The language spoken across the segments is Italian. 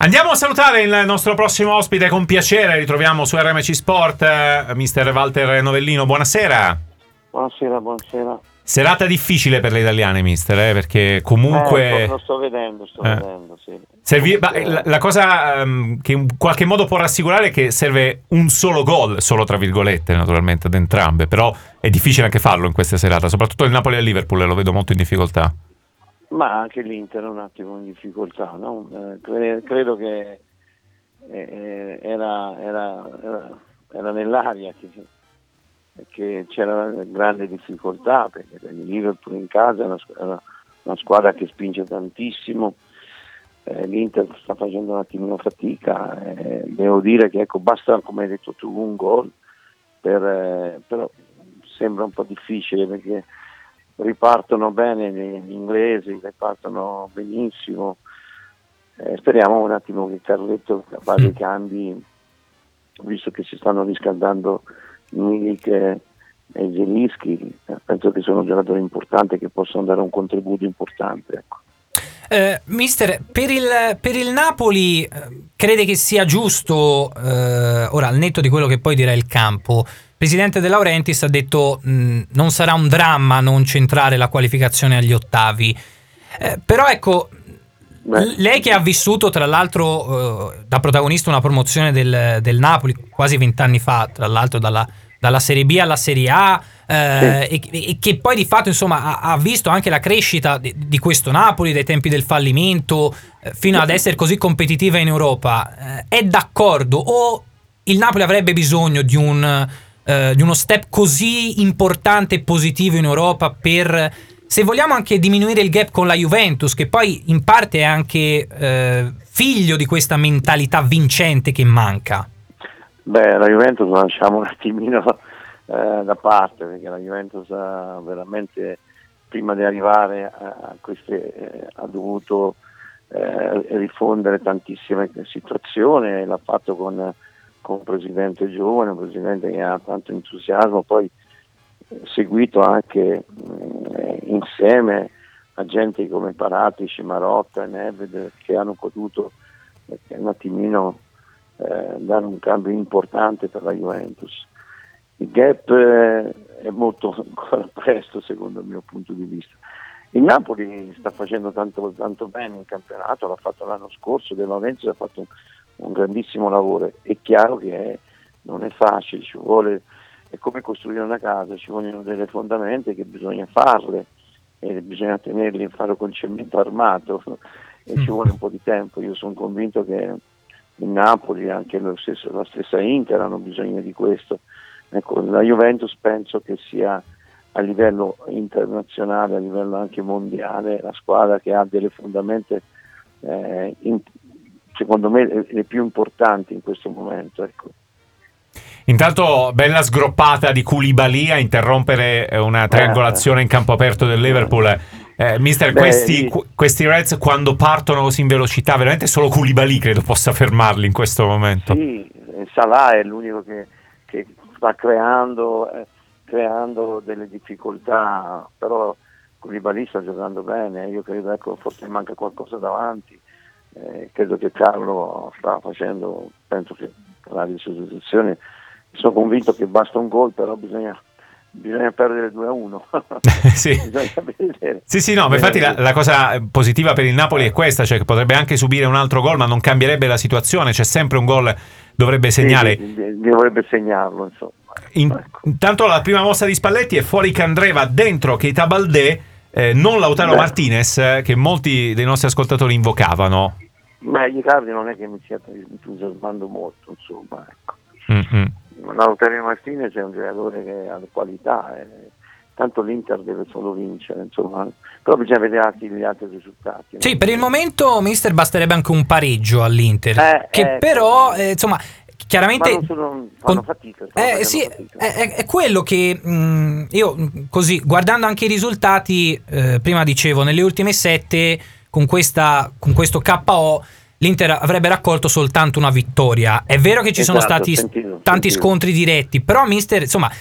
Andiamo a salutare il nostro prossimo ospite con piacere. Ritroviamo su RMC Sport mister Walter Novellino. Buonasera. Buonasera. Serata difficile per le italiane, mister, perché comunque lo sto vedendo, sì. La cosa che in qualche modo può rassicurare è che serve un solo gol, solo tra virgolette naturalmente, ad entrambe, però è difficile anche farlo in questa serata, soprattutto il Napoli e il Liverpool lo vedo molto in difficoltà. Ma anche l'Inter è un attimo in difficoltà, no? Credo che era nell'aria che c'era grande difficoltà, perché il Liverpool in casa è una squadra che spinge tantissimo, l'Inter sta facendo un attimino fatica, devo dire che basta, come hai detto tu, un gol, però sembra un po' difficile perché ripartono bene gli inglesi, ripartono benissimo, speriamo un attimo che Carletto faccia i cambi, visto che si stanno riscaldando Milik e Zielinski, penso che sono giocatori importanti che possono dare un contributo importante, ecco. Mister, per il Napoli crede che sia giusto, ora al netto di quello che poi dirà il campo, il presidente De Laurentiis ha detto non sarà un dramma non centrare la qualificazione agli ottavi, però ecco, lei che ha vissuto tra l'altro da protagonista una promozione del Napoli quasi 20 anni fa, tra l'altro dalla Serie B alla Serie A, e che poi di fatto insomma ha visto anche la crescita di questo Napoli dai tempi del fallimento fino ad essere così competitiva in Europa, è d'accordo o il Napoli avrebbe bisogno di uno step così importante e positivo in Europa per, se vogliamo, anche diminuire il gap con la Juventus, che poi in parte è anche figlio di questa mentalità vincente che manca? La Juventus la lasciamo un attimino da parte, perché la Juventus veramente prima di arrivare a queste ha dovuto rifondere tantissime situazioni, l'ha fatto con un presidente giovane, un presidente che ha tanto entusiasmo, poi seguito anche insieme a gente come Paratici, Marotta e Nedved, che hanno potuto un attimino dare un cambio importante per la Juventus. Il gap è molto ancora presto, secondo il mio punto di vista. Il Napoli sta facendo tanto bene in campionato, l'ha fatto l'anno scorso, De Laurentiis ha fatto un grandissimo lavoro. È chiaro che non è facile, ci vuole, è come costruire una casa, ci vogliono delle fondamenta che bisogna farle e bisogna tenerle in faro con cemento armato e ci vuole un po' di tempo. Io sono convinto che il Napoli, anche la stessa Inter, hanno bisogno di questo. Ecco, la Juventus penso che sia a livello internazionale, a livello anche mondiale, la squadra che ha delle fondamenta secondo me le più importanti in questo momento, ecco. Intanto bella sgroppata di Koulibaly a interrompere una triangolazione in campo aperto del Liverpool. Mister, questi Reds quando partono così in velocità, veramente solo Koulibaly credo possa fermarli in questo momento. Sì, Salah è l'unico che sta creando delle difficoltà, però Koulibaly sta giocando bene, io credo, forse manca qualcosa davanti, credo che Carlo sta facendo, penso che la sostituzione, sono convinto che basta un gol, però bisogna perdere 2-1. Sì. Sì, no, ma infatti la cosa positiva per il Napoli è questa, cioè che potrebbe anche subire un altro gol, ma non cambierebbe la situazione, c'è sempre un gol, dovrebbe segnare. Dovrebbe segnarlo, insomma. Intanto la prima mossa di Spalletti è fuori Candreva, dentro Keita Baldé, non Lautaro Martinez, che molti dei nostri ascoltatori invocavano. Icardi non è che mi stia entusiasmando molto, insomma, ecco. Lautaro Martinez è un giocatore che ha qualità, tanto l'Inter deve solo vincere, insomma, però bisogna vedere gli altri risultati. Sì, per il momento, mister, basterebbe anche un pareggio all'Inter, che però, insomma, chiaramente fanno fatica. Sì, è quello che io così, guardando anche i risultati, prima dicevo, nelle ultime 7 con questo KO l'Inter avrebbe raccolto soltanto una vittoria. È vero che ci sono stati tanti scontri diretti, però mister, insomma,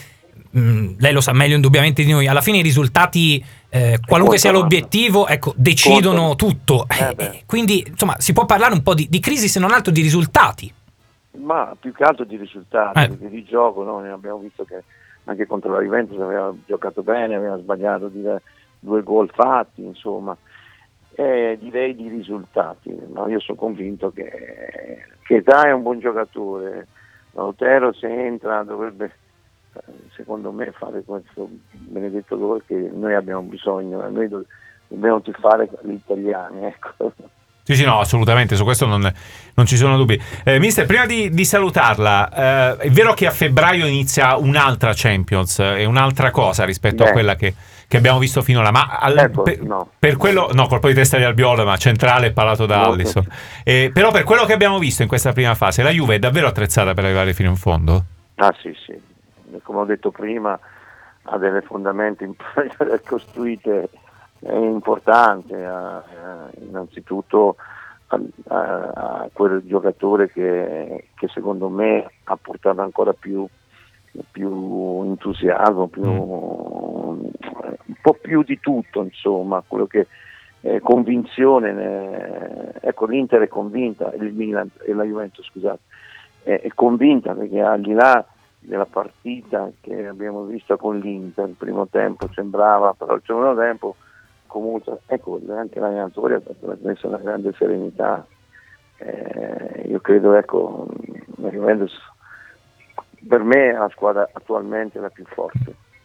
lei lo sa meglio indubbiamente di noi, alla fine i risultati, qualunque sia l'obiettivo, ecco, decidono tutto. Quindi, insomma, si può parlare un po' di crisi, se non altro di risultati. Ma più che altro di risultati, perché di gioco noi abbiamo visto che anche contro la Juventus aveva giocato bene, aveva sbagliato 2 gol fatti, insomma. Direi di risultati, ma io sono convinto che Dai è un buon giocatore. Lautaro, se entra, dovrebbe, secondo me, fare questo benedetto gol che noi abbiamo bisogno. Noi dobbiamo tifare gli italiani, ecco. Sì, no, assolutamente, su questo non ci sono dubbi. Mister, prima di salutarla, è vero che a febbraio inizia un'altra Champions, è un'altra cosa rispetto a quella che abbiamo visto finora, ma per quello, no, colpo di testa di Albiol, ma centrale parlato da Alisson. Però per quello che abbiamo visto in questa prima fase, la Juve è davvero attrezzata per arrivare fino in fondo? Ah sì, come ho detto prima, ha delle fondamenta costruite importante, innanzitutto a quel giocatore che secondo me ha portato ancora più entusiasmo, un po' più di tutto, insomma, quello che convinzione, ecco, l'Inter è convinta, il Milan e la Juventus, scusate, è convinta, perché al di là della partita che abbiamo visto con l'Inter, il primo tempo sembrava, però il secondo tempo comunque, ecco, anche la Juventus ha messo una grande serenità. Io credo, ecco, la Juventus per me è la squadra attualmente la più forte.